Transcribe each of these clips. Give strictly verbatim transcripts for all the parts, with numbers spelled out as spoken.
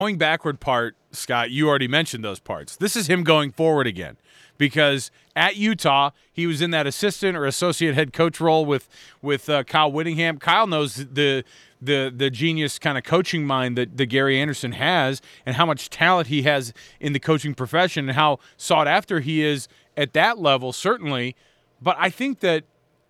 going backward part, Scott, you already mentioned those parts. This is him going forward again, because at Utah, he was in that assistant or associate head coach role with with uh, Kyle Whittingham. Kyle knows the the the genius kind of coaching mind that, that Gary Anderson has, and how much talent he has in the coaching profession, and how sought after he is at that level, certainly. But I think that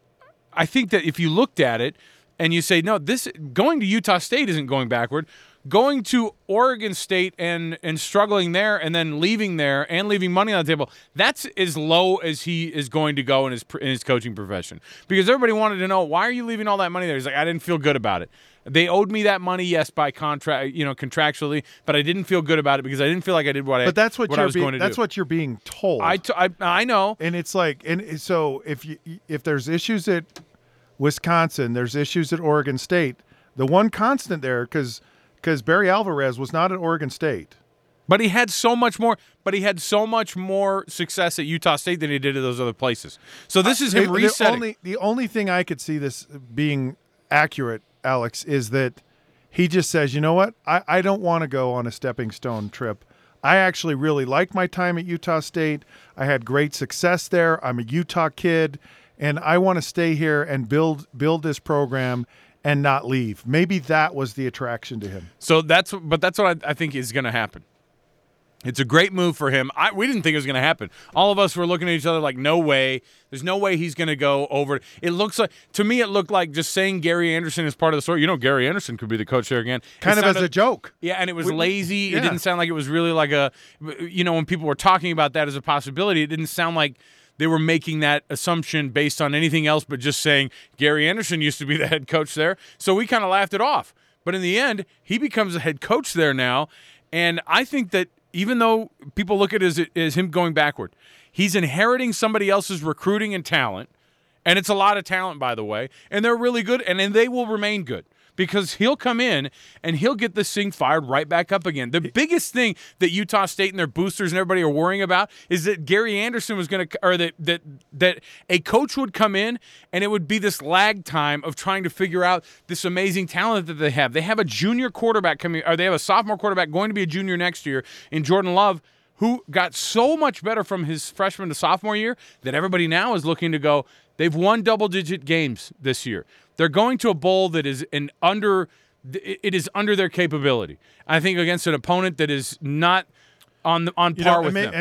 I think that if you looked at it and you say, no, this going to Utah State isn't going backward. Going to Oregon State and and struggling there, and then leaving there and leaving money on the table, that's as low as he is going to go in his in his coaching profession. Because everybody wanted to know, why are you leaving all that money there? He's like, I didn't feel good about it. They owed me that money, yes, by contract, you know, contractually, but I didn't feel good about it because I didn't feel like I did what I. But that's what, what you're I was being, going to that's do. what you're being told. I, t- I I know, and it's like, and so if you if there's issues at Wisconsin, there's issues at Oregon State. The one constant there, because. Because Barry Alvarez was not at Oregon State, but he had so much more. But he had so much more success at Utah State than he did at those other places. So this is him the, resetting. The only, the only thing I could see this being accurate, Alex, is that he just says, you know what, I, I don't want to go on a stepping stone trip. I actually really liked my time at Utah State. I had great success there. I'm a Utah kid, and I want to stay here and build build this program and not leave. Maybe that was the attraction to him. So that's, but that's what I, I think is going to happen. It's a great move for him. I, we didn't think it was going to happen. All of us were looking at each other like, no way. There's no way he's going to go over. It looks like, to me, it looked like just saying Gary Anderson is part of the story. You know, Gary Anderson could be the coach there again. Kind it of sounded, as a joke. Yeah, and it was we, lazy. Yeah. It didn't sound like it was really like a, you know, when people were talking about that as a possibility, it didn't sound like they were making that assumption based on anything else but just saying Gary Anderson used to be the head coach there. So we kind of laughed it off. But in the end, he becomes a head coach there now. And I think that even though people look at it as, as him going backward, he's inheriting somebody else's recruiting and talent. And it's a lot of talent, by the way. And they're really good, and, and they will remain good. Because he'll come in and he'll get this thing fired right back up again. The biggest thing that Utah State and their boosters and everybody are worrying about is that Gary Anderson was going to, or that that that a coach would come in and it would be this lag time of trying to figure out this amazing talent that they have. They have a junior quarterback coming, or they have a sophomore quarterback going to be a junior next year in Jordan Love, who got so much better from his freshman to sophomore year that everybody now is looking to go, they've won double-digit games this year. They're going to a bowl that is an under it is under their capability. I think against an opponent that is not on the, on par you know, with may, them.